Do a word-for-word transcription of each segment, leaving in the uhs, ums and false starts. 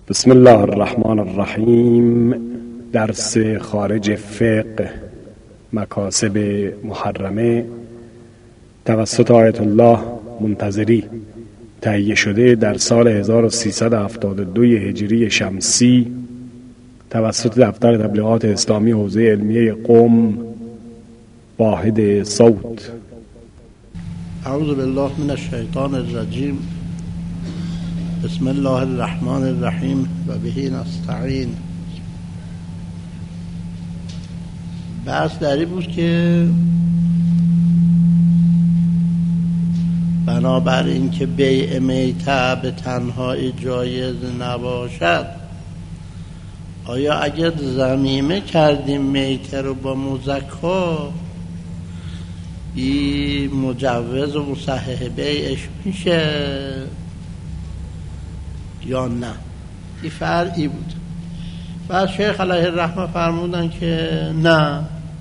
بسم الله الرحمن الرحیم. درس خارج فقه مکاسب محرمه توسط آیت الله منتظری تهیه شده در سال هزار و سیصد و هفتاد و دو هجری شمسی توسط دفتر تبلیغات اسلامی حوزه علمیه قم واحد صوت. اعوذ بالله من الشیطان الرجیم. بسم الله الرحمن الرحیم و به نستعین. بحث در این بود که بنابر این که بیع میته به تنهایی جایز نباشد، آیا اگر ضمیمه کردیم میته رو با مزکا، این مجوز و مصحح بیعش میشه یا نه؟ این فرعی بود. بعد شیخ علیه الرحمه فرمودن که نه،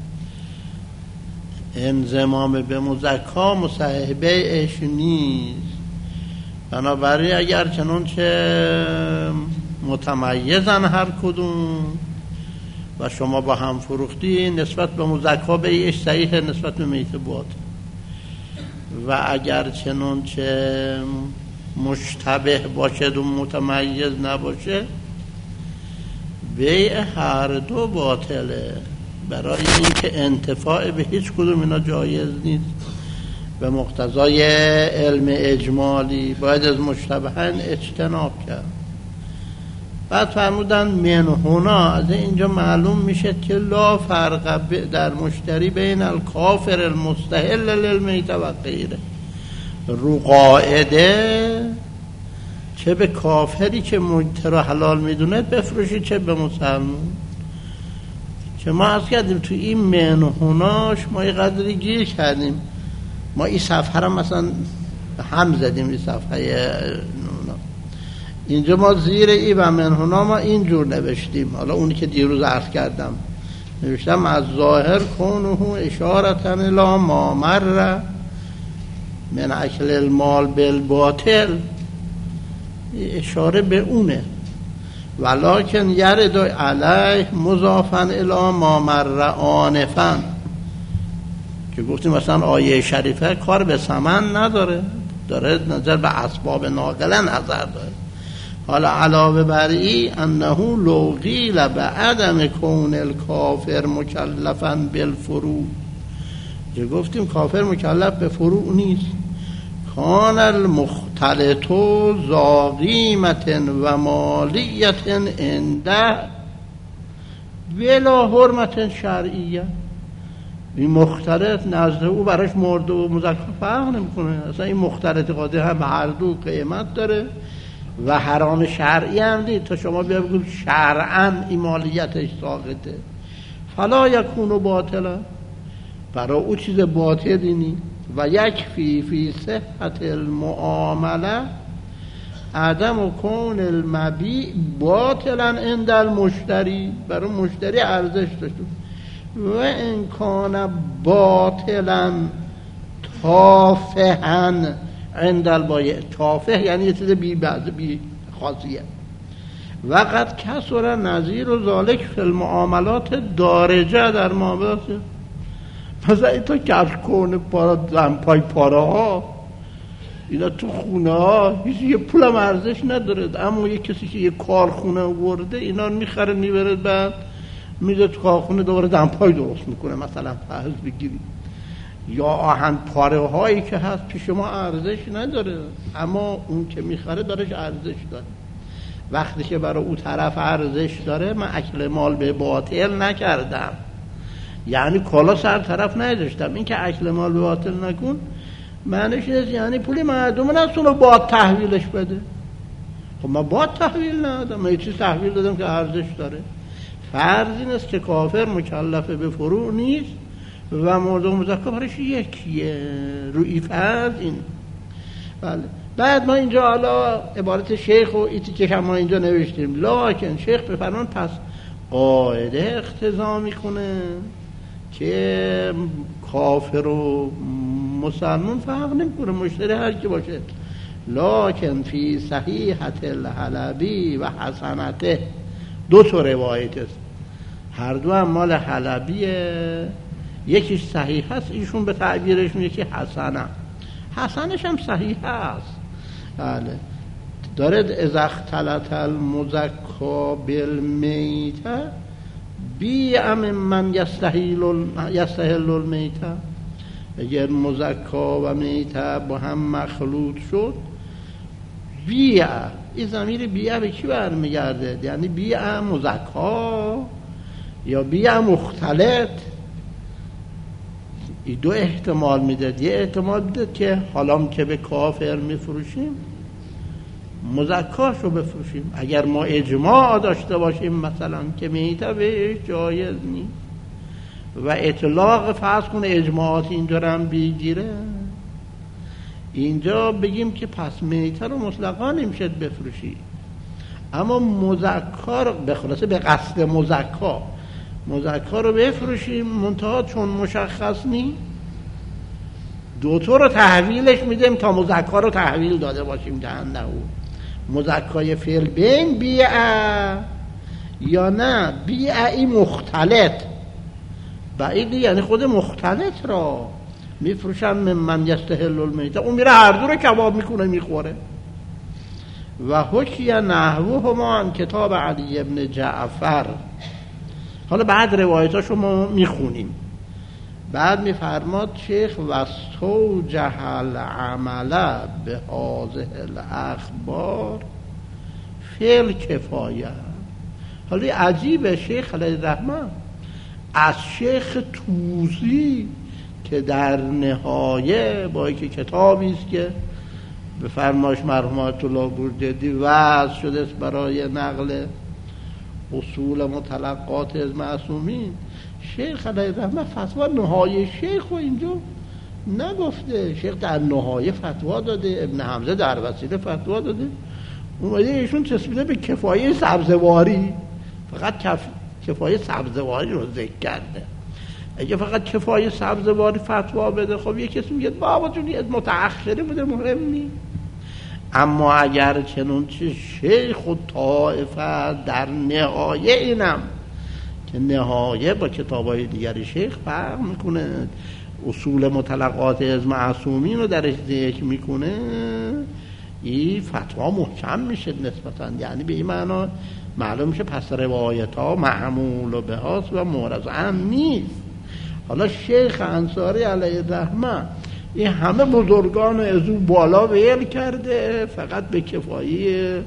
انضمام به مزکا مصحح بیعش نیست. بنابراین اگر چنانچه متمیزن هر کدوم و شما با هم فروختی، نسبت به مزکا بیعش صحیح، نسبت به میته باطل. و اگر چنانچه مشتبه باشد و متمیز نباشه، بیع هر دو باطله، برای اینکه انتفاع به هیچ کدوم اینا جایز نیست. به مقتضای علم اجمالی باید از مشتبهن اجتناب کرد. بعد فرمودن من هنا، از اینجا معلوم میشه که لا فرق در مشتری بین الکافر المستحل للمیته و غیره. رو قاعده چه به کافری که میته را حلال میدونه بفروشی، چه به مسلمان. چه ما عرض کردیم تو این من هناش ما یه قدری گیر کردیم. ما این صفحه را مثلا هم زدیم، این صفحه اینجا ما زیر ای و من هنا ما اینجور نوشتیم. حالا اونی که دیروز عرض کردم نوشتم از ظاهر کونه اشارتن الی ما مر من اکل المال بالباطل، اشاره به اونه. ولکن یرد علیه مضافن الی ما مر آنفا، که گفتیم مثلا آیه شریفه کار به ثمن نداره، داره نظر به اسباب ناقله نظر داره. حالا علاوه بر این انه لو قیل به عدم کون الکافر مکلفا بالفروع، که گفتیم کافر مکلف به فروع نیست. کان المختلط ذا قیمت و مالیت عنده بلا حرمت شرعیه. این مختلط نزد او براش مرد و مزکا فرق نمیکنه. اصلا این مختلط قاضی هم هر دو قیمت داره و حرام شرعی هم دید. تا شما بیا بگید شرعاً این مالیتش ساقطه، فلا یکون باطلا، برای او چیز باطلی نیست. و یکفی فی صحت المعامله عدم و کون المبیع باطلا عند المشتری، برای مشتری ارزش داشته. و ان کان باطلا تافها عند البایع، تافه یعنی یه چیز بی بعض بی خاصیه. و قد کسر نظیر و ذالک فی المعاملات دارجه، در معاملات مثلا این تو کفش کنه پارا دمپای پاره ها، اینا تو خونه ها هیچ یه پول هم ارزش نداره، اما یه کسی که یه کارخونه ورده اینا میخره میبره، بعد میده تو کارخونه دوباره دمپای درست میکنه. مثلا فرض بگیرید یا آهن پاره هایی که هست پیش ما ارزش نداره، اما اون که میخره دارش ارزش داره. وقتی که برای اون طرف ارزش داره، من اکل مال به باطل نکردم، یعنی کلا سر طرف نداشتم. این که اکل مال به باطل نکن معنیش نیست یعنی پولی مردم نسونه باد تحویلش بده. خب من باد تحویل ندادم، من یه چیز تحویل دادم که ارزش داره. فرض این است که کافر مکلف به فروع نیست و مرد و مزکا برش یکیه. روی فرض این. بله. بعد ما اینجا حالا عبارت شیخ و ایتی که ما اینجا نوشتیم، لکن شیخ بفرمان پس قاعده اقتضا میکنه که کافر و مسلمان فرق نمیکنه، مشتری هر کی باشه لکن فی صحیحت الحلبی و حسنته، دو تا روایت است، هر دو هم مال حلبیه، یکیش صحیح هست، ایشون به تعبیرش میگه که حسنه، حسنش هم صحیح هست. بله دارد اذا اختلط المزکا بالمیته بیع من یستحل یستحل المیته، اگر مزکا و میته با هم مخلوط شد، بیع، این ضمیر بیع به کی برمیگرده؟ یعنی بیع مزکا یا بیع مختلط؟ این دو احتمال میده. یه احتمال میده که حالا که به کافر میفروشیم مزکاشو بفروشیم، اگر ما اجماع داشته باشیم مثلا که میته بهش جایز نیست و اطلاق فرض کنه اجماعات اینجا هم بگیره، اینجا بگیم که پس میته رو مطلقا نمیشه بفروشی، اما مزکا رو به خلاصه به قصد مزکا مزکا رو بفروشیم، منتها چون مشخص نیست دوتو رو تحویلش میدیم تا مزکا رو تحویل داده باشیم دهنده او مزکای فعل بین بیعه یا نه بیعی مختلط، بعیدی یعنی خود مختلط را میفروشن من من یستحل المیته، اون میره هر دو رو کباب میکنه میخوره. و حکی نحوه ما کتاب علی ابن جعفر. حالا بعد روایتاشو ما میخونیم، بعد میفرماد شیخ واستوجه العمل به هذه الاخبار فعل کفایه. حالا عجیبه شیخ علیه الرحمه از شیخ توسی که در نهایه با اینکه کتابی است که به فرمایش مرحوم آیت الله بورجردی وضع شده است برای نقل اصول متلقات از معصومین، شیخ علیه الرحمه فتوا نهایه شیخ رو اینجا نگفته، شیخ در نهایه فتوا داده، ابن حمزه در وسیله فتوا داده، اومده ایشون چسبیده به کفایه سبزواری، فقط کف... کفایه سبزواری رو ذکر کرده. اگه فقط کفایه سبزواری فتوا بده خب یه کسی میگه بابا جون یه متأخری بوده مهم نیست، اما اگر چنانچه شیخ و طائفه در نهایه اینم که نهایه با کتابای دیگری شیخ فرق میکنه، اصول متلقات از معصومین رو درش ذکر میکنه، این فتوا محکم میشه نسبتا، یعنی به این معنا معلوم میشه پس روایت ها معمول و بهاست و مورز هم نیست. حالا شیخ انصاری علیه الرحمه این همه بزرگان از او بالا ویل کرده، فقط به کفایه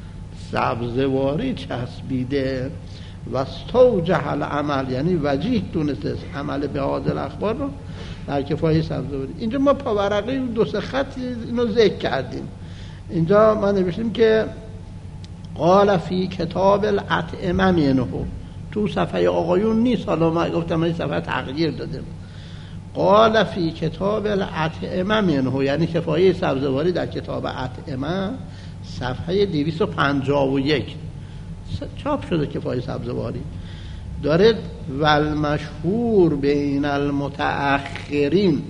سبزواری چسبیده. و استوجه العمل یعنی وجیه دونسته عمل به هذه الاخبار رو در کفایه سبزواری. اینجا ما پاورقی دو سه خط اینو ذکر کردیم، اینجا ما نوشتیم که قال فی کتاب الاطعمه منه، تو صفحه آقایون نیست، حالا ما گفتم این صفحه تغییر دادیم. قال فی کتاب الاطعمه منه یعنی کفایه سبزواری در کتاب اطعمه صفحه دویست و پنجاه و یک چاپ شده کفایه سبزواری دارد. والمشهور بین المتأخرین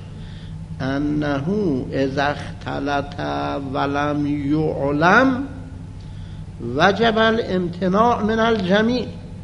انه اذا اختلط ولم یعلم وجب الامتناع من الجمیع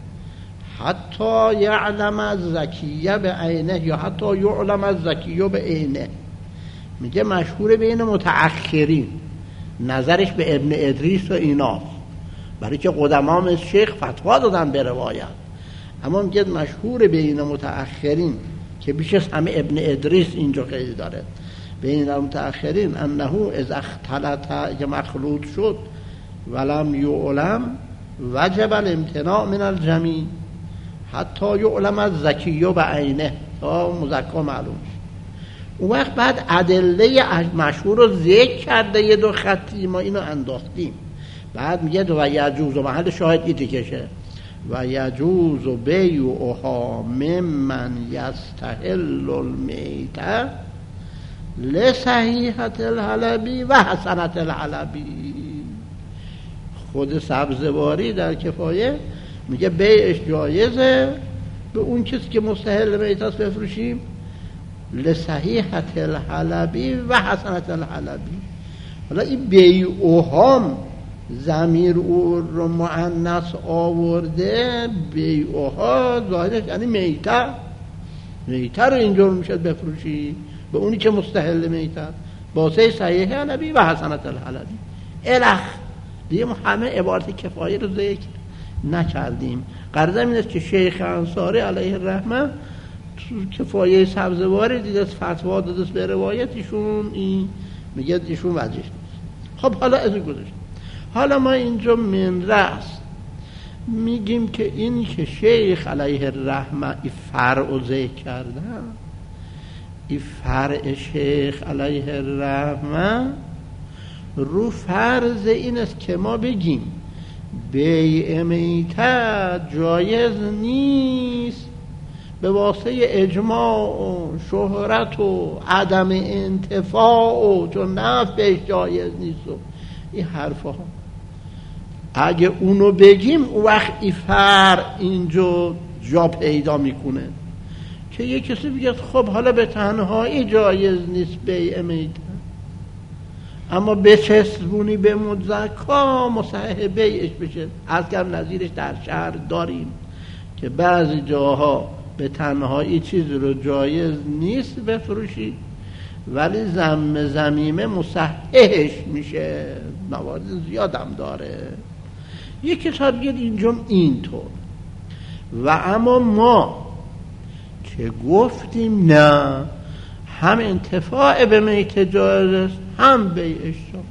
حتی یعلم الزکیه به عینه یا حتی یعلم الزکیه به عینه. میگه مشهور بین متأخرین، نظرش به ابن ادریس و ایناست، برای که قدما مثل شیخ فتوا دادن به روایت، اما میگه مشهور بین متأخرین که بیش از همه ابن ادریس اینجا خیلی داره، بین المتأخرین انه اذا اختلط که مخلوط شد ولم یعلم وجب الامتناع من الجمیع حتی یعلم الزکیه به عینه تا مزکا معلوم شد. اون وقت بعد ادله مشهور رو ذکر کرده، یه دو خطی ما اینو انداختیم، بعد میگه و یجوز و محل شاهد ایتی کشه و یجوز و بیعها ممن یستحل المیته لصحیحت الحلبی و حسنت الحلبی. خود سبزواری در کفایه میگه بیعش جایزه به اون کسی که مستحل میته است بفروشیم، لصحیحت الحلبی و حسنت الحلبی، حالا این بیعوهام ضمیر او رو مؤنث آورده، بیعوها ظاهرش یعنی میتر، میتر رو اینجور میشد بفروشی به اونی که مستحل میتر، باسه صحیح نبی و حسنت الحلبی الخ دیگه. ما همه عبارت کفایه رو ذکر نکردیم. غرضم این است که شیخ انصاری علیه الرحمه تو کفایه سبزواری دیده فتوا داده به روایت ایشون، این میگه ایشون وجه نیست. خب حالا از این گذاشت. حالا ما اینجا من رأس میگیم که این که شیخ علیه الرحمه این فرع رو ذکر کردن، این فرع شیخ علیه الرحمه رو فرض این است که ما بگیم بیع میتت جایز نیست به واسطه اجماع و شهرت و عدم انتفاع و چون نفعش جایز نیست و این حرفا ها. اگه اونو بگیم اون وقت این فرع اینجا جا پیدا میکنه که یه کسی بگه خب حالا به تنهایی جایز نیست بیع میتت، اما به چسبونی به مزکا مصحح بیعش بشه. از کم نظیرش در شهر داریم که بعضی جاها به تنهایی چیز رو جایز نیست بفروشی ولی زم زمیمه مصححش میشه، موارد زیادم داره. یک کتاب بگید اینجا اینطور. و اما ما که گفتیم نه هم انتفاع به میت جایز است هم بیعش جایز.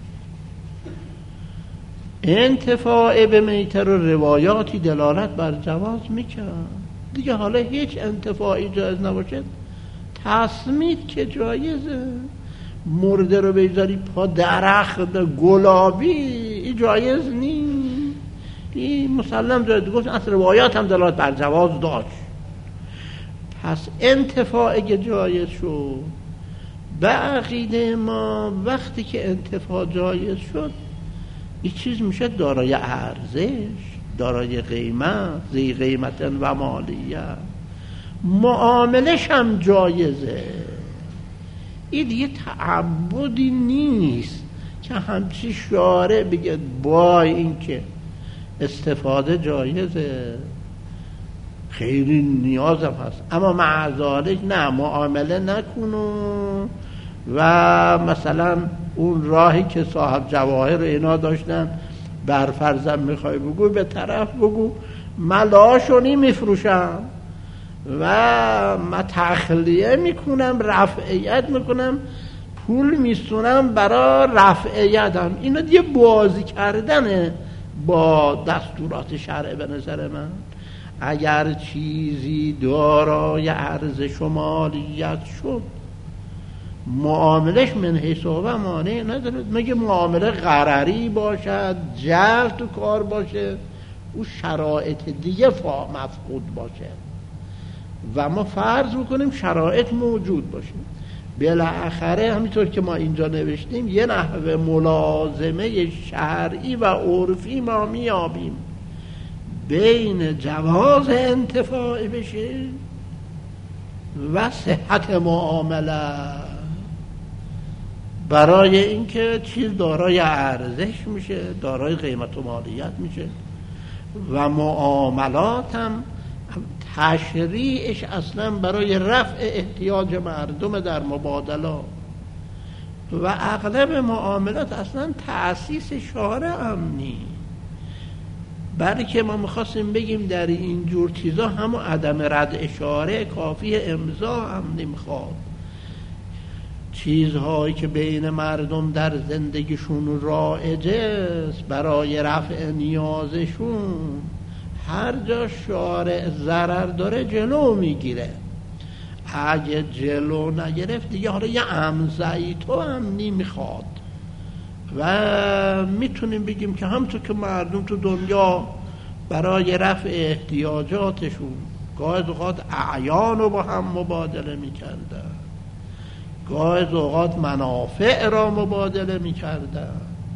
انتفاع به میت رو روایاتی دلالت بر جواز میکنه دیگه. حالا هیچ انتفاعی جایز نباشه تصمید که جایزه. مرده رو بذاری پا درخت گلابی این جایز نیست، این مسلم جایز. گفت اصل روایات هم دلالت بر جواز داشت. پس انتفاعی که جایز شد به عقیده ما وقتی که انتفاع جایز شد این چیز میشه دارای ارزش، دارای قیمت، ذی قیمت و مالیه، معاملش هم جایزه. این دیگه تعبدی نیست که همچی شارع بگه با این که استفاده جایزه خیلی نیازم هست اما مع ذالک نه معامله نکنو و مثلا اون راهی که صاحب جواهر اینا داشتن بر فرضم میخوای بگو به طرف بگو ملاشونی میفروشم و من تخلیه میکنم رفعیت میکنم پول میستونم برای رفعیتم. اینا دیگه بازی کردنه با دستورات شرع به نظر من. اگر چیزی دارای ارزش و مالیت شد معاملش من حیث و مانع نداره، مگه معامله غرری باشد، جعل تو کار باشه، او شرایط دیگه فا مفقود باشه و ما فرض میکنیم شرایط موجود باشه. بالاخره همینطور که ما اینجا نوشتیم یه نحوه ملازمه شرعی و عرفی ما میابیم بین جواز انتفاع بشه و صحت معامله، برای اینکه چیز دارای ارزش میشه، دارای قیمت و مالیت میشه و معاملات هم تشریعش اصلا برای رفع احتیاج مردم در مبادله و اغلب معاملات اصلا تأسیس شارع هم نیست، بلکه ما میخواستیم بگیم در این جور چیزا همون عدم رد اشاره کافی امضا هم نمیخواد. چیزهایی که بین مردم در زندگیشون رایجه است برای رفع نیازشون هر جا شارع ضرر داره جلو میگیره. اگه جلو نگرفت دیگه حالا یه امضایی تو هم نمیخواد و میتونیم بگیم که همونطور که مردم تو دنیا برای رفع احتیاجاتشون گاهی اوقات اعیان رو با هم مبادله میکردن، گاهی اوقات منافع را مبادله میکردن،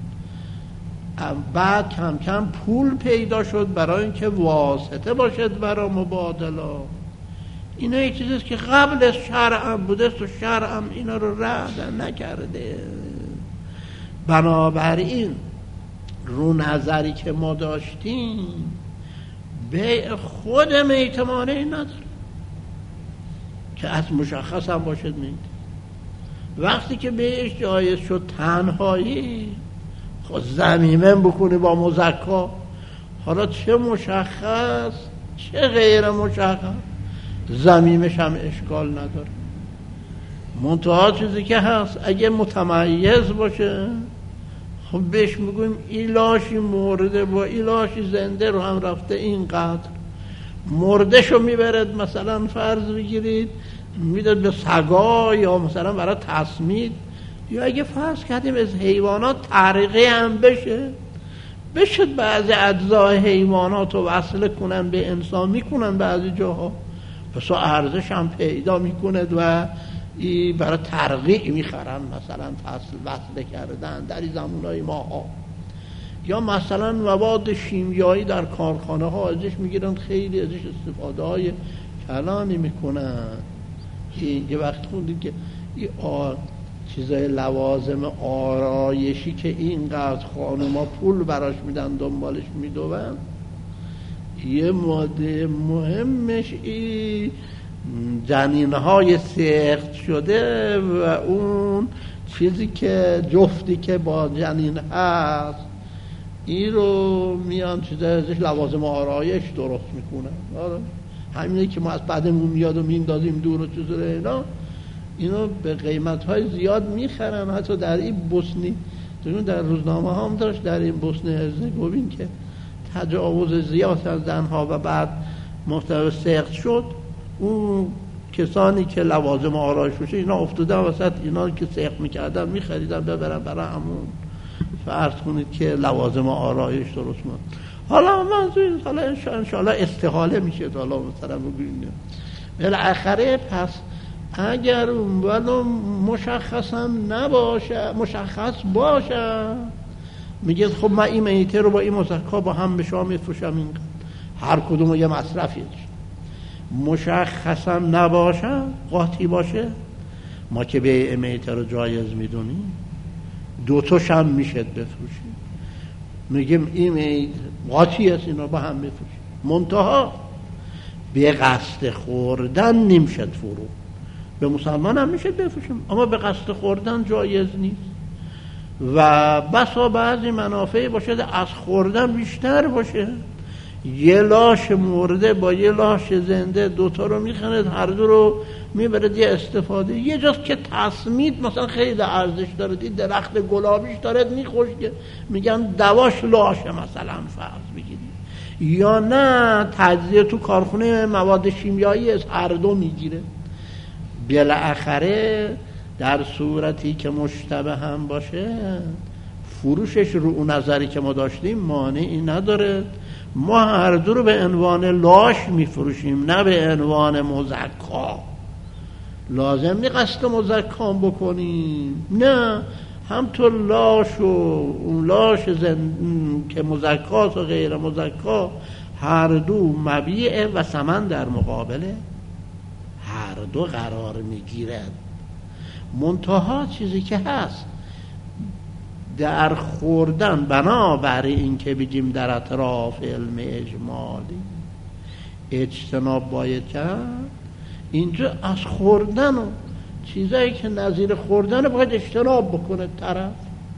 بعد کم کم پول پیدا شد برای اینکه واسطه باشد برای مبادله. اینا یک چیزیست که قبل از شرع هم بوده و شرع هم اینا رو رد نکرده. بنابراین رو نظری که ما داشتیم بیع خود میت مانعی نداره که از مشخص هم باشد میت. وقتی که بیعش جایز شد تنهایی، خود ضمیمه بکنی با مزکا، حالا چه مشخص چه غیر مشخص ضمیمش هم اشکال نداره. منتها چیزی که هست اگه متمایز باشه، خب بهش میگویم ایلاشی مرده با ایلاشی زنده رو هم رفته اینقدر، مردشو میبرد مثلا فرض بگیرید میداد به سگا یا مثلا برای تصمید، یا اگه فرض کردیم از حیوانات تحریقه هم بشه بشه بعضی اجزای حیوانات رو وصله کنن به انسان میکنن بعضی جاها، پس ارزش هم پیدا میکنه و ای برای ترقیع میخرن مثلا فصل وصله کردن در این زمانهای ماها. یا مثلا مواد شیمیایی در کارخانه ها ازش میگیرن، خیلی ازش استفاده های کلانی میکنن. یه وقت خوندید که این چیزای لوازم آرایشی که اینقدر خانوما پول براش میدن دنبالش میدوون، یه ماده مهمش این جنینهای سخت شده و اون چیزی که جفتی که با جنین هست این رو میان چیزای ازش لوازم آرایش درست میکنن. آره همینه که ما از بعدمون میاد و میندازیم دور و چیزا اینا، اینو به قیمت‌های زیاد میخرن. حتی در این بوسنی در روزنامه هم داشت در این بوسنی هرزگوین که تجاوز زیاد از زنها و بعد محتوی سخت شد، اون کسانی که لوازم آرایش بشه اینا افتادن وسط، اینا که سخت میکردن میخریدن ببرن برای همون فرض کنید که لوازم آرایش درست کنن. حالا منظور حالا انشاءالله استحاله میشه، حالا مثلا بگوینیم بالاخره پس اگر اون ولو مشخصا نباشه مشخص باشه، میگه خب من این میته رو با این مزکا با هم به شما میفروشم، این هر کدوم یه مصرفی داشت. مشخصا نباشه قاطی باشه، ما که بیع میته رو جایز میدونیم دوتاش هم میشد بفروشیم، میگیم این میت قاطی است اینا با هم میفروشیم. منتها به قصد خوردن نمیشد فرو، به مسلمان هم میشه بفروشیم اما به قصد خوردن جایز نیست. و بسا بعضی منافعی باشه از خوردن بیشتر باشه، یه لاش مرده با یه لاش زنده دوتا رو میخند، هر دو رو میبرد یه استفاده. یه جاست که تصمید مثلا خیلی ارزش داره، این درخت گلابیش داره میخوشه میگن دواش لاشه مثلا فرض بگیرید، یا نه تجزیه تو کارخونه مواد شیمیایی از هر دو میگیره. بالاخره در صورتی که مشتبه هم باشه فروشش رو اون نظری که ما داشتیم مانعی نداره. ما هر دو رو به عنوان لاش میفروشیم نه به عنوان مزکا. لازم نی قصد مزکا بکنیم، نه هم تو لاش و اون لاش زن... که مزکاست و غیر مزکا هر دو مبیع و ثمن در مقابله هر دو قرار میگیرد. منتها چیزی که هست در خوردن بنابر این که بگیم در اطراف علم اجمالی اجتناب باید کرد، اینجا از خوردن و چیزایی که نظیر خوردن باید اجتناب بکنه طرف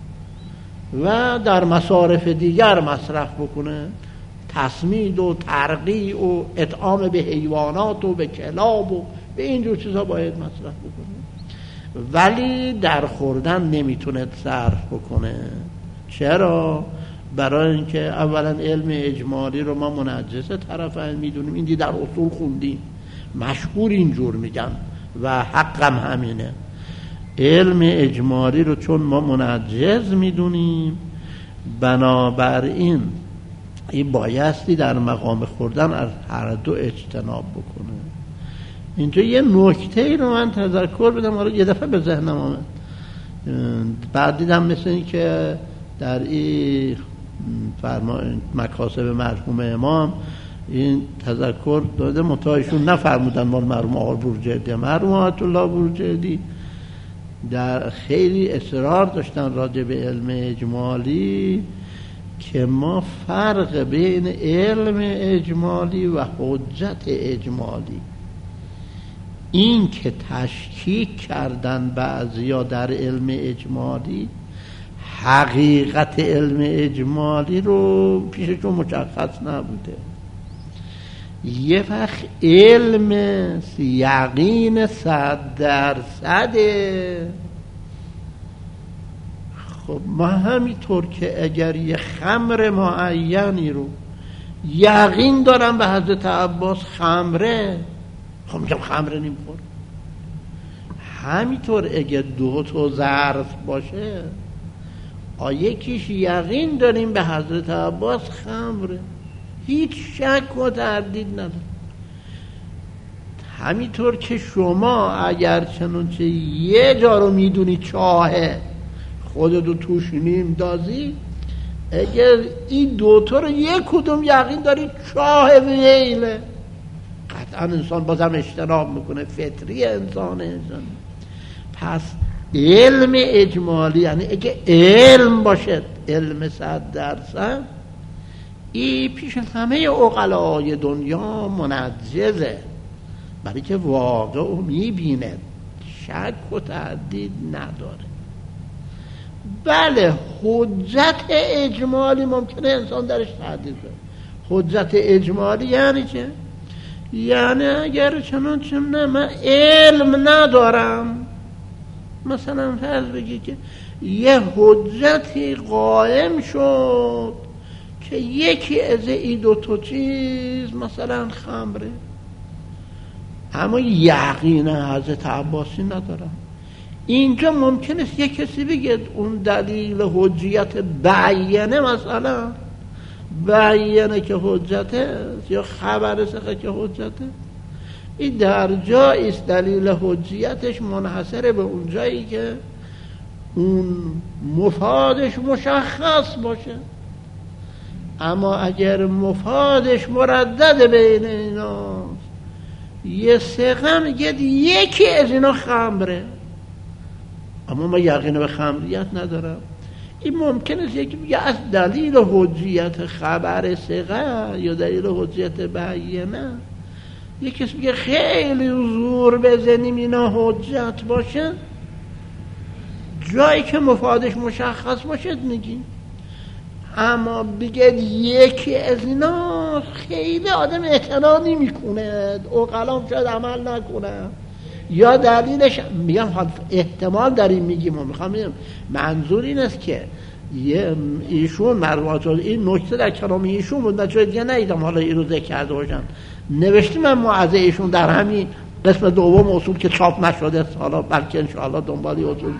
و در مصارف دیگر مصرف بکنه، تسمید و ترقیع و اطعام به حیوانات و به کلاب و به اینجور چیزا باید مصرف بکنه، ولی در خوردن نمیتونه صرف بکنه. چرا؟ برای اینکه اولا علم اجمالی رو ما منجز طرفین میدونیم، این دی در اصول خوندیم مشهور اینجور میگن و حقم همینه. علم اجمالی رو چون ما منجز میدونیم بنابراین این بایستی در مقام خوردن از هر دو اجتناب بکنه. اینجا یه نکته ای رو من تذکر بدم، حالا یه دفعه به ذهنم آمد بعد دیدم مثل این که در این فرما مکاسب مرحوم امام این تذکر داده، متایشون نفرمودن مال مرحوم آقا بروجردی. مرحوم آیت الله بروجردی در خیلی اصرار داشتن راجع به علم اجمالی که ما فرق بین علم اجمالی و حجت اجمالی، این که تشکیک کردن بعضیا در علم اجمالی حقیقت علم اجمالی رو پیششون مشخص نبوده. یه وقت علم یقین صد درصده. خب ما همینطور که اگر یه خمر معینی رو یقین دارم به حضرت عباس خمره، خب میگم خمره نمیخور. همینطور اگر دو تا ظرف باشه، یکیش یقین داریم به حضرت عباس خمره، هیچ شک و تردید نداره. همینطور که شما اگر چنانچه یه جا رو میدونی چاهه، خودتو توش نیم دازی، اگر این دوتا رو یک کدوم یقین داری چاه ویله، قطعا انسان بازم اجتناب میکنه، فطری انسان انسان. پس علم اجمالی یعنی اگه علم باشه، علم صد درصد، این پیش همه عقلای دنیا منجزه، برای که واقع رو میبینه، شک و تردید نداره. بله حجت اجمالی ممکنه انسان درش تردید کنه. حجت اجمالی یعنی چه؟ یعنی اگر چنانچه نه من علم ندارم، مثلا فرض بگی که یه حجتی قائم شد که یکی از این دو تا چیز مثلا خمره، اما یقین حضرت عباسی ندارم، اینجا ممکنه یه کسی بگه اون دلیل حجیت بیانه، مثلا بیانه که حجته یا خبر سخه که حجته، این در جایی است دلیل حجیتش منحصر به اون جایی که اون مفادش مشخص باشه. اما اگر مفادش مردد بین اینا، یه سقه میگه یکی از اینا خمره، اما ما یقین به خمریت ندارم، این ممکنه یکی بگه از دلیل حجیت خبر سقه یا دلیل حجیت بیانه، یکی کسی بگه خیلی زور بزنیم اینا حجت باشه، جایی که مفادش مشخص باشه میگیم. اما بگه یکی از اینا خیلی آدم اعتنا نمیکنه، عقلام شاید عمل نکنه، یا دلیلش میگم احتمال داریم میگیم و میخوام میگم منظور این است که ایشون مرمات این نکته در کلام ایشون بود، نچه دیگه نیدم حالا این رو ذکر کرده باشم، نوشتیم من معزه ایشون در همین قسم دوم اصول که چاپ نشده، حالا بلکه انشاءالله دنبالی اصول.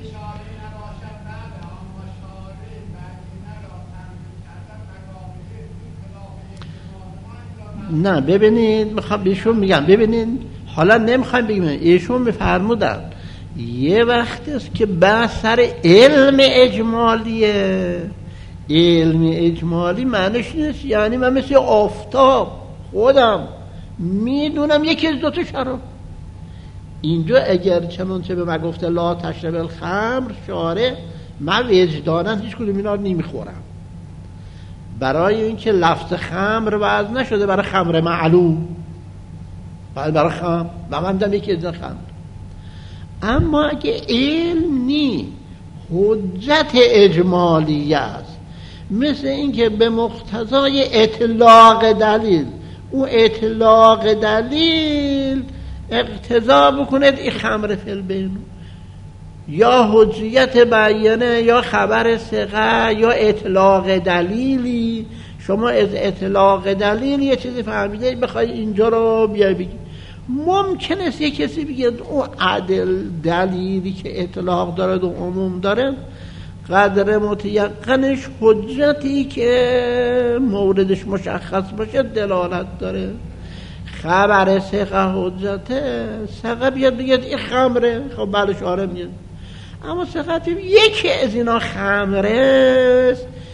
نه ببینید میخوام بهشون میگم، ببینید حالا نمیخوایم بگیم، ایشون میفرمودن یه وقت است که بحث سر علم اجمالیه. علم اجمالی معنیش نیست یعنی من مثل آفتاب خودم میدونم یکی از دوتا شراب. اینجا اگر چنانچه به من گفته لا تشرب الخمر شاره، من وجدانم هیچ کدوم اینا رو نمیخورم، برای اینکه لفظ خمر وضع نشده برای خمر معلوم، برای خمر و من دم یکی از خمر. اما اگه علم نی حجت اجمالی است، مثل اینکه به مقتضای اطلاق دلیل، او اطلاق دلیل اقتضا بکند این خمر فی البین، یا حجیت بیانه یا خبر ثقه یا اطلاق دلیلی، شما از اطلاق دلیل یه چیزی فهمیده بخوای اینجا رو بیای بگی، ممکن است یه کسی بگه اون عدل دلیلی که اطلاق داره و عموم داره قدر متیقنش حجتی که موردش مشخص باشه دلالت داره. خبر ثقه حجته، ثقه بیاد بگه این خمره، خب بله شاره میاد، اما ثقه یکی از اینا خمره است،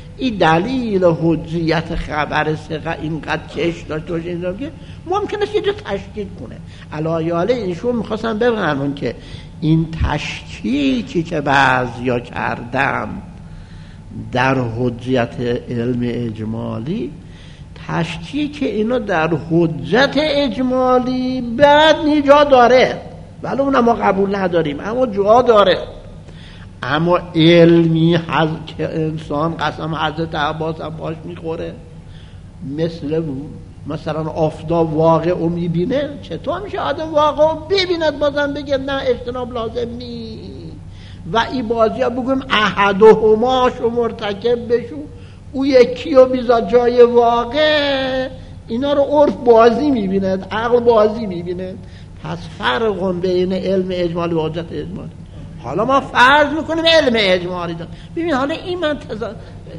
این دلیل حجیت خبر ثقه اینقدر کش داشت باشه اینجا که ممکنه یه جا تشکیک کنه. علایاله ایشون میخواستن بفهمون که این تشکیکی که بعضیا کردن در حجیت علم اجمالی، تشکیک اینا در حجت اجمالی بعد جا داره، ولی اونم ما قبول نداریم، اما جا داره. اما علمی هست که انسان قسم حضرت عباس هم باش میخوره، مثل مثلا آفتاب واقع رو میبینه، چطور میشه آدم واقع رو ببیند بازم بگه نه اجتناب لازم نی؟ و این بازی ها بگویم احدهما شو مرتکب بشو، او یکی رو بیزا جای واقع، اینا رو عرف بازی میبیند، عقل بازی میبیند. پس فرق بین علم اجمالی و حجت اجمالی. حالا ما فرض میکنیم علم اجمالی دارم. ببین حالا این من تضاد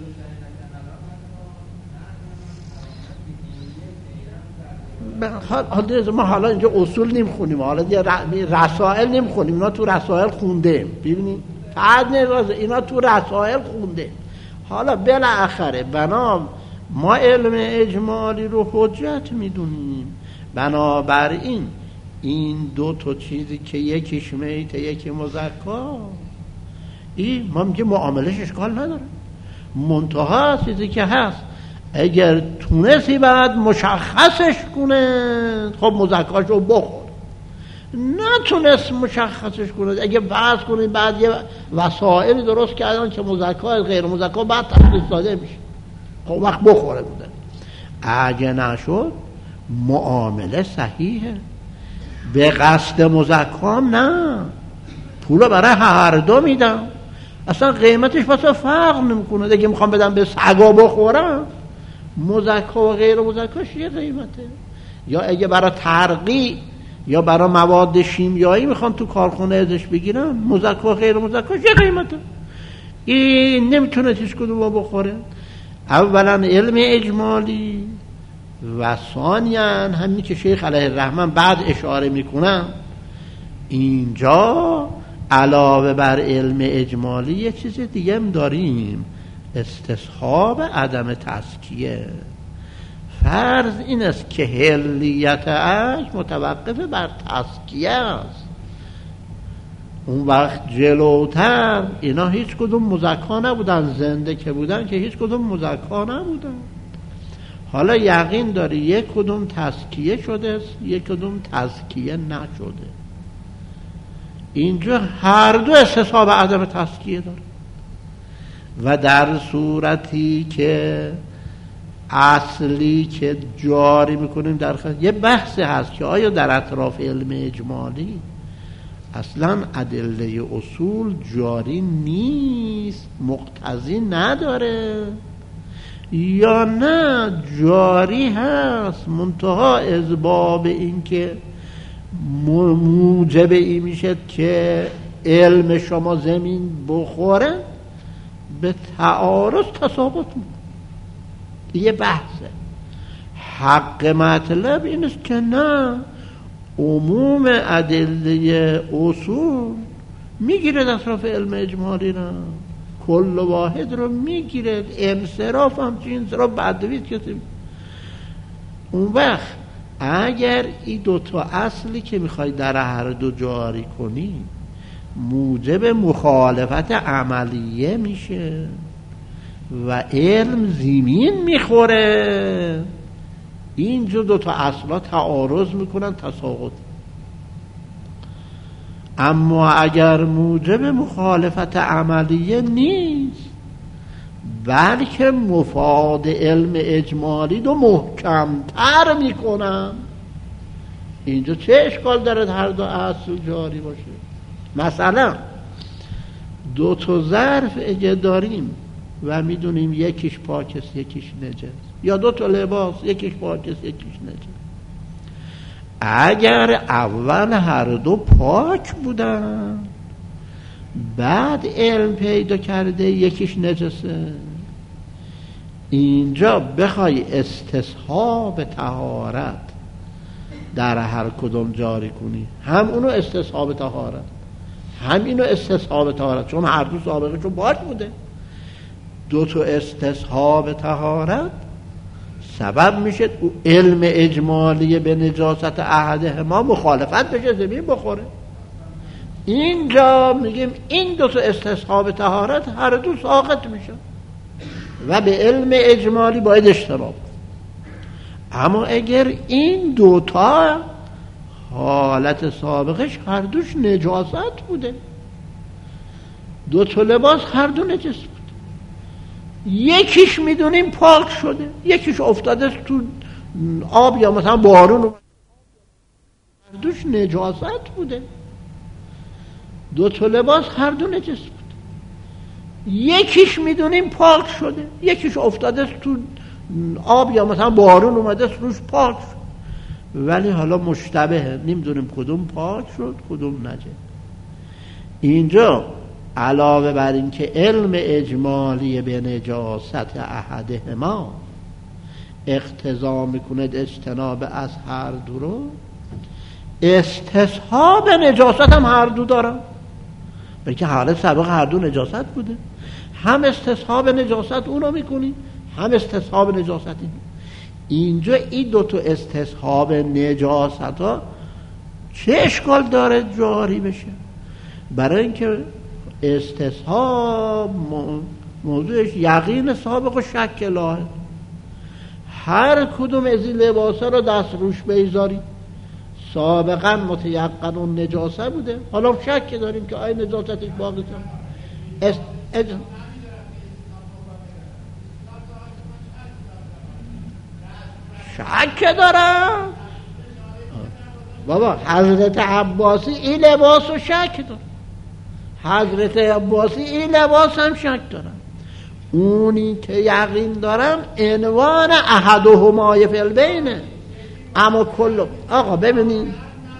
حالا ما حالا اینجا اصول نمیخونیم، حالا دیگه رسائل نمیخونیم، اینا تو رسائل خونده. ببینید فرض نراز اینا تو رسائل خونده. حالا بالاخره بنا ما علم اجمالی رو حجت میدونیم، بنابراین این دو تا چیزی که یکیش میت یکی مذکر، این ما میگه معاملش اشکال نداره، منتها چیزی که هست اگر تونستی بعد مشخصش کنه، خب مذکرشو بخور. نتونست مشخصش کنه، اگه بحث کنید بعد یه وسائلی درست کردن که مذکر غیر مذکر بعد تفصیل داده میشه، خب وقت بخوره بوده. اگه نشد معامله صحیحه، به قصد مذکرم نه، پولو برای هر دو میدم، اصلا قیمتش واسه فرق نمیکنه. اگه میخوام بدم به سگا بخورم، مذکر و غیر مذکرش یه قیمته. یا اگه برای ترقی یا برای مواد شیمیایی میخوان تو کارخونه ازش بگیرن، مذکر و غیر مذکرش یه قیمته. این نمیتونه چیز کدوم بخوره. اولا علم اجمالی و ثانیاً همین که شیخ علیه الرحمن بعد اشاره میکنن، اینجا علاوه بر علم اجمالی یه چیز دیگه هم داریم، استصحاب عدم تزکیه. فرض این است که حلیت اش متوقف بر تزکیه است. اون وقت جلوتر اینا هیچ کدوم مذکر نبودن، زنده که بودن که هیچ کدوم مذکر نبودن. حالا یقین داری یک کدوم تزکیه شده است، یک کدوم تزکیه نشده. اینجا هر دو استصحاب عدم تزکیه داره. و در صورتی که اصلی که جاری میکنیم در خیلی یه بحثی هست که آیا در اطراف علم اجمالی اصلا ادله اصول جاری نیست، مقتضی نداره، یا نه جاری هست، منتها از باب این که موجب این میشه که علم شما زمین بخوره، به تعارض تساقط میکنه. یه بحثه. حق مطلب این است که نه، عموم ادله اصول میگیره اطراف علم اجمالی را، کل واحد رو میگیره، انصراف هم چه انصراف بدوید کسی. اون وقت اگر این دوتا اصلی که میخوای در هر دو جاری کنی موجب مخالفت عملیه میشه و علم زمین میخوره، اینجا دوتا اصلا تعارض میکنن، تساقط. اما اگر موجب مخالفت عملیه نیست، بلکه مفاد علم اجمالی رو محکمتر میکنن، اینجا چه اشکال دارد هر دو اصل جاری باشه؟ مثلا دو تا ظرف اگه داریم و میدونیم یکیش پاک است یکیش نجس، یا دو تا لباس یکیش پاک است یکیش نجس، اگر اول هر دو پاک بودن بعد علم پیدا کرده یکیش نجسه، اینجا بخوای استصحاب طهارت در هر کدوم جاری کنی، هم اونو استصحاب طهارت هم اینو استصحاب طهارت، چون هر دو سابقه چون پاک بوده، دو تا استصحاب طهارت سبب میشه او علم اجمالی به نجاست احدهما مخالفت بشه، زمین بخوره. اینجا میگیم این دو تا استصحاب طهارت هر دو ساقط میشه و به علم اجمالی باید اجتناب. اما اگر این دوتا حالت سابقش هر دوش نجاست بوده، دو تا لباس هر دو نجس بود، یکیش میدونیم پاک شده، یکیش افتاده تو آب یا مثلا بارون، هر دوش نجاست بوده، دو تا لباس هر دو نجس بود، یکیش میدونیم پاک شده، یکیش افتاده تو آب یا مثلا بارون اومده روش پاک شد، ولی حالا مشتبهه، نمیدونیم کدوم پاک شد کدوم نجس. اینجا علاوه بر این که علم اجمالی به نجاست احدهما اقتضا میکنه اجتناب از هر دو رو، استصحاب نجاست هم هر دو دارن، بلکه حالت سابق هر دو نجاست بوده، هم استصحاب نجاست اونو میکنی هم استصحاب نجاست این. اینجا این دو تا استصحاب نجاست ها چه اشکال داره جاری بشه؟ برای اینکه استصحاب موضوعش یقین سابق و شک لاحق، هر کدوم از این لباسا رو دست روش بیزاری سابقا متیقن و نجاسه بوده، حالا شک داریم که آیا نجاستش باقی است. اج... شک دارم بابا. حضرت عباسی این لباس رو شک دارم، حضرت عباسی این لباس هم شک دارم. اونی که یقین دارم عنوان احدهما فی البینه، اما کل آقا ببینید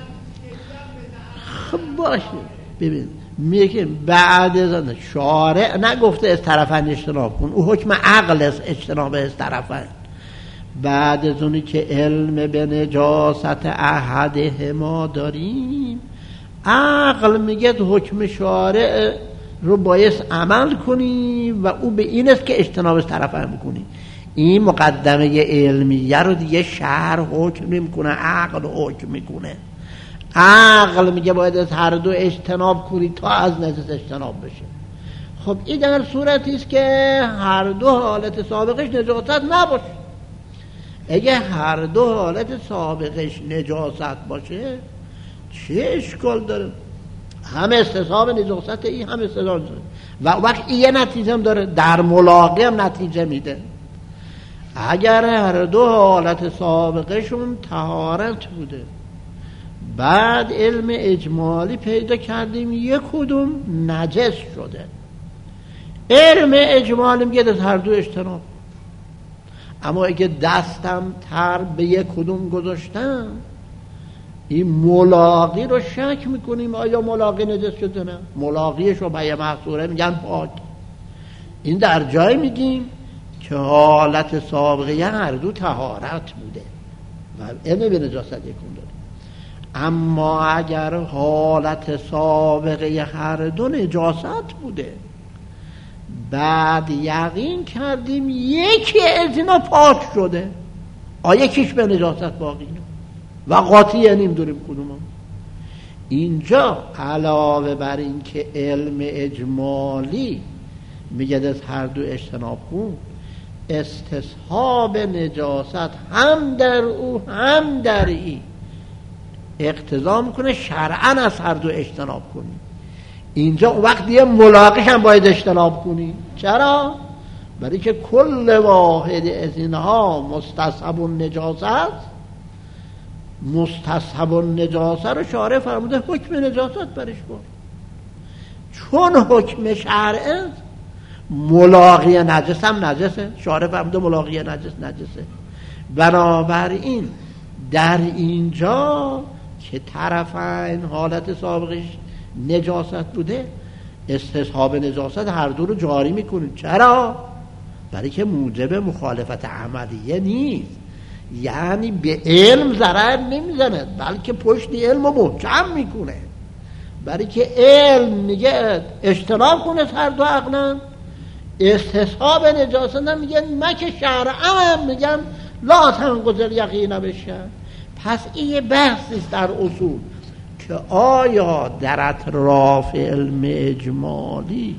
خب باشه ببین میگه بعد از شارع نگفته از طرفین اجتناب کن، او حکم عقل است اجتناب از طرفین. بعد از اونی که علم به نجاست احدهما داریم، عقل میگه حکم شارع رو باید عمل کنی و او به این است که اجتناب از طرفین میکنی. این مقدمه علمیه رو دیگه شرع حکم نمیکنه، عقل حکم میکنه. عقل میگه باید از هر دو اجتناب کنی تا از نجس اجتناب بشه. خب این در صورتی است که هر دو حالت سابقش نجاست نباشه. اگه هر دو حالت سابقش نجاست باشه چه اشکال داره؟ هم استصحاب نجاست این هم استصحاب و وقت این یه نتیجه هم داره، در ملاقی هم نتیجه میده. اگر هر دو حالت سابقشون طهارت بوده، بعد علم اجمالی پیدا کردیم یک کدوم نجس شده، علم اجمالی میگه از هر دو اجتناب. اما اگه دستم تر به یک کدوم گذاشتم، این ملاقی رو شک میکنیم آیا ملاقی نجس شده نه، ملاقیش رو به محصوره میگن پاک. این در جای میگیم که حالت سابقه هر دو طهارت بوده و علم به نجاست یکون داره. اما اگر حالت سابقه هر دو نجاست بوده، بعد یقین کردیم یکی از اینا پاک شده، آیا یکیش به نجاست باقی نه و قاطی نمیدونیم کدوم. اینجا علاوه بر این که علم اجمالی میگه از هر دو اجتناب کن، استصحاب نجاست هم در او هم در این اقتضا میکنه شرعا از هر دو اجتناب کنی. اینجا وقتی یه ملاقیش هم باید اجتناب کنی. چرا؟ برای که کل واحد از اینها مستصحب النجاست است. مستصحب النجاست رو شارع فرموده حکم نجاست برش کن، چون حکم شرع ملاقی نجس هم نجسه، شارع فرموده ملاقی نجس نجسه. بنابراین در اینجا که طرفین حالت سابقش نجاست بوده، استصحاب نجاست هر دو رو جاری میکنید. چرا؟ برای که موجب مخالفت عملیه نیست، یعنی به علم ضرر نمیزنه بلکه پشت علم رو محکم میکنه. برای که علم میگه اجتناب کنه هر دو عقلا، استصحاب نجاست هم میگن مکه شرعم میگن لا تنقض یقین بشه. پس این بحثی است در اصول که آیا در اطراف علم اجمالی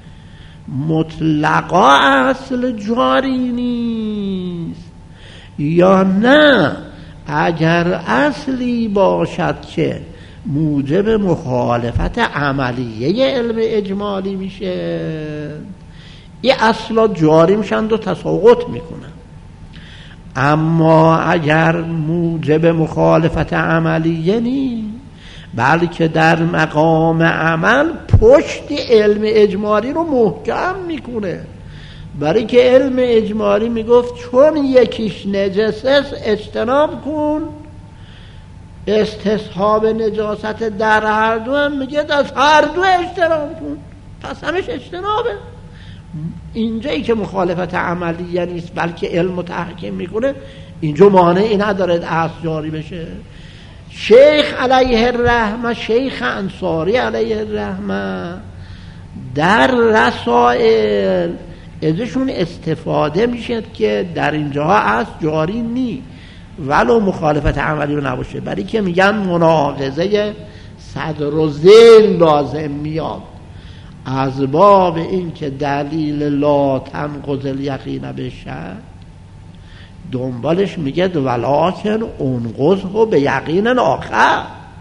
مطلقا اصل جاری نیست یا نه اگر اصلی باشد که موجب مخالفت عملیه علم اجمالی میشه این اصلا جاری میشن و تساقط میکنن. اما اگر موجب مخالفت عملیه نیست بلکه در مقام عمل پشت علم اجمالی رو محکم میکنه، برای که علم اجمالی میگفت چون یکیش نجس است اجتناب کن، استصحاب نجاست در هر دو هم میگه از هر دو اجتناب کن، پس همش اجتنابه. اینجایی که مخالفت عملیه نیست بلکه علم تحکیم میکنه اینجا مانعی نداره اصل جاری بشه. شیخ علیه الرحمه، شیخ انصاری علیه الرحمه در رسائل ازشون استفاده میشه که در اینجاها اصل جاری نی ولو مخالفت عملی رو نباشه، برای که میگن مناقضه صدر و ذیل لازم میاد از باب این که دلیل لا تنقض الیقین بشه، دنبالش میگه ولکن انقضه به یقین آخر،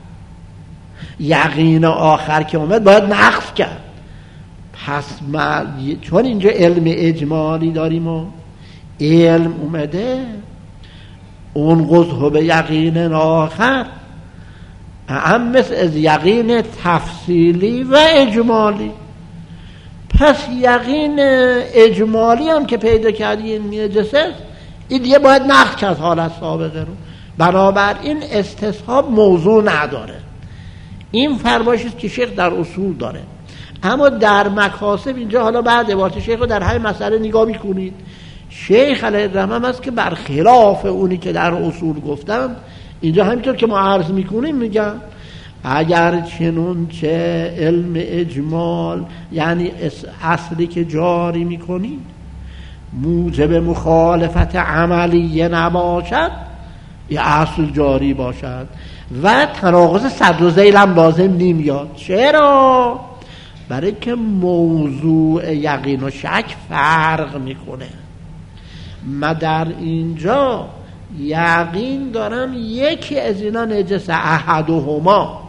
یقین آخر که اومد باید نقض کرد. پس ما چون اینجا علم اجمالی داریم و علم اومده انقضه به یقین آخر اهم مثل از یقین تفصیلی و اجمالی. پس یقین اجمالی هم که پیدا کردی این نجسه این دیگه باید نقض کرد حالت سابقه رو، بنابراین استصحاب موضوع نداره. این فرمایشی است که شیخ در اصول داره. اما در مکاسب اینجا حالا بعد عبارت شیخ رو در همین مسئله نگاه میکنید، شیخ علیه الرحمه است که برخلاف اونی که در اصول گفتم اینجا همینطور که ما عرض میکنیم میگم اگر چنون چه علم اجمال یعنی اصلی که جاری میکنید موجب مخالفت عملیه نباشد یا اصل جاری باشد و تناقض صدر و ذیل هم لازم نمیاد. چرا؟ برای که موضوع یقین و شک فرق میکنه. من در اینجا یقین دارم یکی از اینا نجس، احدهما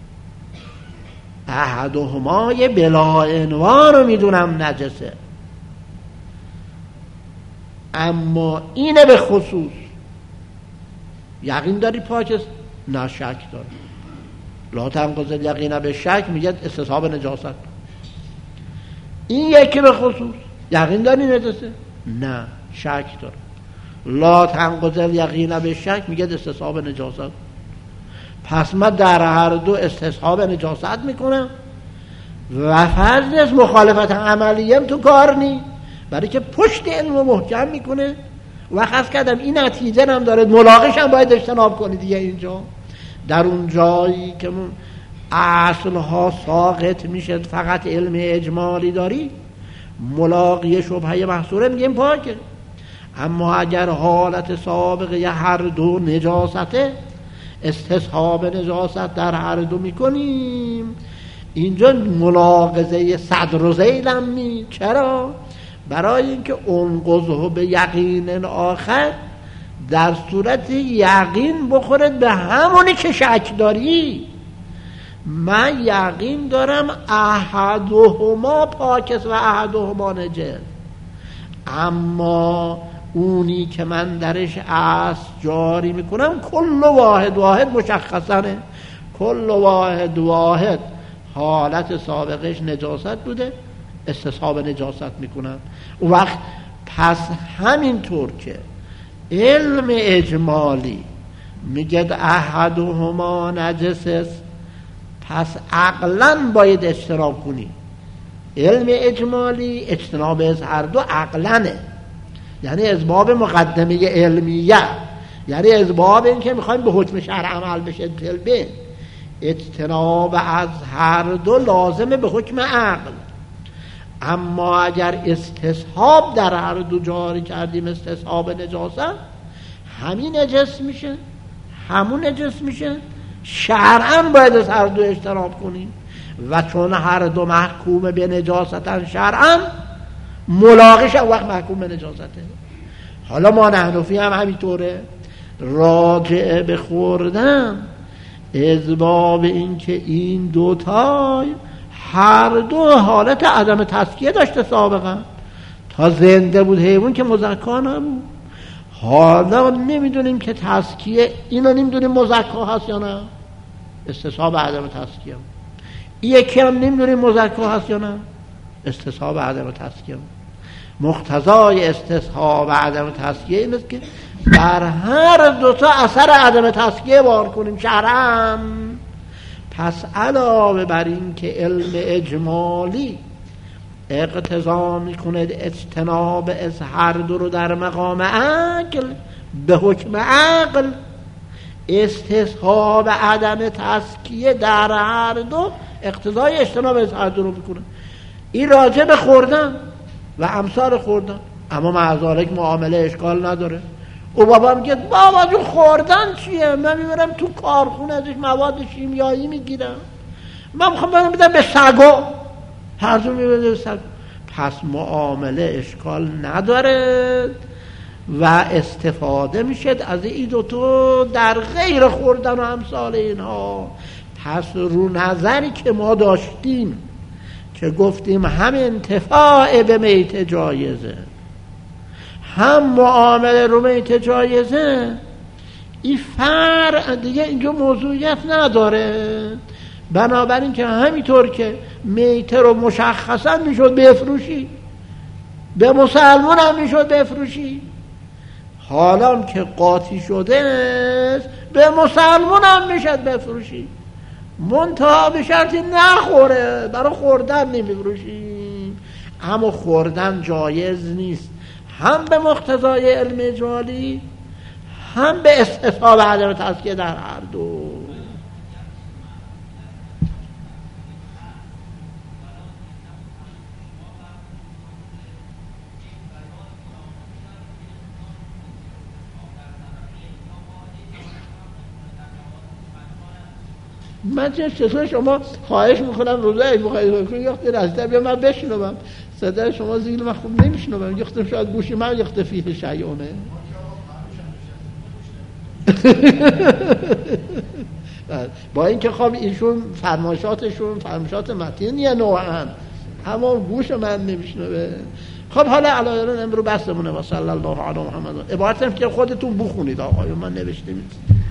احدهما یه بلا انوا رو میدونم نجسه، اما اینه به خصوص یقین داری پاکست؟ نه شک داری. لا تنقض الیقین به شک میگه استصحاب نجاست. این یکی به خصوص یقین داری نجسه؟ نه شک داری. لا تنقض الیقین به شک میگه استصحاب نجاست. پس من در هر دو استصحاب نجاست میکنم و فرض از مخالفت عملیم تو کار نی، برای که پشت علم رو محکم میکنه و خاص کردم این نتیجه هم داره ملاقش هم باید اجتناب کنی دیگه. اینجا در اون جایی که اصلها ساقط میشه فقط علم اجمالی داری ملاقی شبهه محصوره میگیم پاکه. اما اگر حالت سابقه هر دو نجاسته استصحاب نجاست در هر دو میکنیم اینجا ملاحظه صدر و ذیل هم نی. چرا؟ برای اینکه انقضه به یقین آخر در صورت یقین بخورد به همونی که شک داری. من یقین دارم احدهما پاکست و احدهما نجس، اما اونی که من درش اصل جاری میکنم کل واحد واحد مشخصنه، کل واحد واحد حالت سابقش نجاست بوده استصحاب نجاست میکنم. اون وقت پس همینطور که علم اجمالی میگه احدهما نجس است پس عقلاً باید اجتناب کنی. علم اجمالی اجتناب از هر دو عقلانه، یعنی از باب مقدمه علمیه، یعنی از باب این که میخوایم به حکم شرع عمل بشه طلبه. اجتناب از هر دو لازمه به حکم عقل، اما اگر استصحاب در هر دو جاری کردیم، استصحاب نجاست، همین نجس میشه همون نجس میشه، شرعاً باید از هر دو اجتناب کنیم و چون هر دو محکوم به نجاستن شرعاً، ملاقش وقت محکوم به نجاسته. حالا ما نحنفی هم همینطوره، راجع به خوردن از باب این که این دوتا هر دو حالت عدم تزکیه داشته سابقا، تا زنده بود حیوان که مزکا نبود. حالا نمیدونیم که تزکیه، اینو نمیدونیم مزکا هست یا نه، استصحاب عدم تزکیه. یکی هم نمیدونیم مزکا هست یا نه، استصحاب عدم تزکیه. مقتضای استصحاب عدم تزکیه این است که در هر دوتا اثر عدم تزکیه بار کنیم شرعاً. پس علاوه بر این که علم اجمالی اقتضا میکنه اجتناب از هر دو رو در مقام عقل، به حکم عقل استصحاب عدم تزکیه در هر دو اقتضای اجتناب از هر دو رو میکنه. این راجع به خوردن و امثال خوردن. اما معذالک معامله اشکال نداره. او بابا میگه بابا جو خوردن چیه؟ من میبرم تو کارخونه ازش مواد شیمیایی میگیرم، من میخوام برم بدم به سگا، هر دو میبرم به سگا. پس معامله اشکال نداره و استفاده میشه از این دوتو در غیر خوردن و امثال اینها. پس رو نظری که ما داشتیم که گفتیم هم انتفاع به میت جایزه، هم معامله رو میت جایزه، این فرع دیگه اینجا موضوعیت نداره. بنابراین که همینطور که میت رو مشخصا میشد بفروشی، به مسلمان هم میشد بفروشی، حالا که قاطی شده است به مسلمان هم میشد بفروشی، منتها به شرطی نخوره، برای خوردن نمیفروشیم. اما خوردن جایز نیست، هم به مقتضای علم اجمالی، هم به استصحاب عدم تزکیه در هر دو. من چطور شما خواهش میکنم روزه بخواهید کنید یختی رازده بیا من بشنوم، صدای شما زیل من خوب نمیشنوم، یختم شاید گوشی من یخت فیه شیعونه. با این که خب ایشون فرمایشاتشون فرمایشات متینیه نوعا، اما گوش من نمیشنوه. خب حالا علایران امرو بستمونه و صلی الله علی محمد. عبارت هم که خودتون بخونید آقایون، من نوشته نیست.